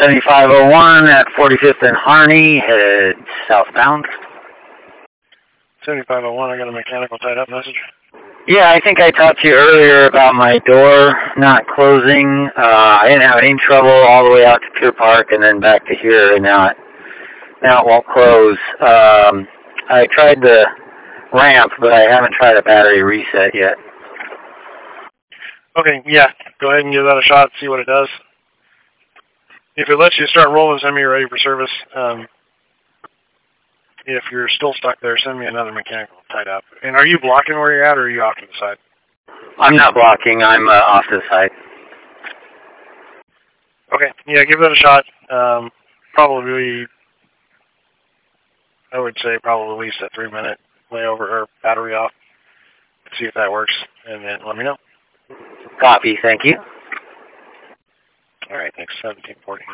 7501 at 45th and Harney, headed southbound. 7501, I got a mechanical tied up message. Yeah, I think I talked to you earlier about my door not closing. I didn't have any trouble all the way out to Pier Park and then back to here, and now it won't close. I tried the ramp, but I haven't tried a battery reset yet. Okay, yeah, go ahead and give that a shot, see what it does. If it lets you start rolling, send me ready for service. If you're still stuck there, send me another mechanical tied up. And are you blocking where you're at, or are you off to the side? I'm not blocking. I'm off to the side. Okay, yeah, give that a shot. Probably, I would say probably at least a 3-minute layover or battery off. See if that works, and then let me know. Copy. Thank you. All right, thanks. 1740.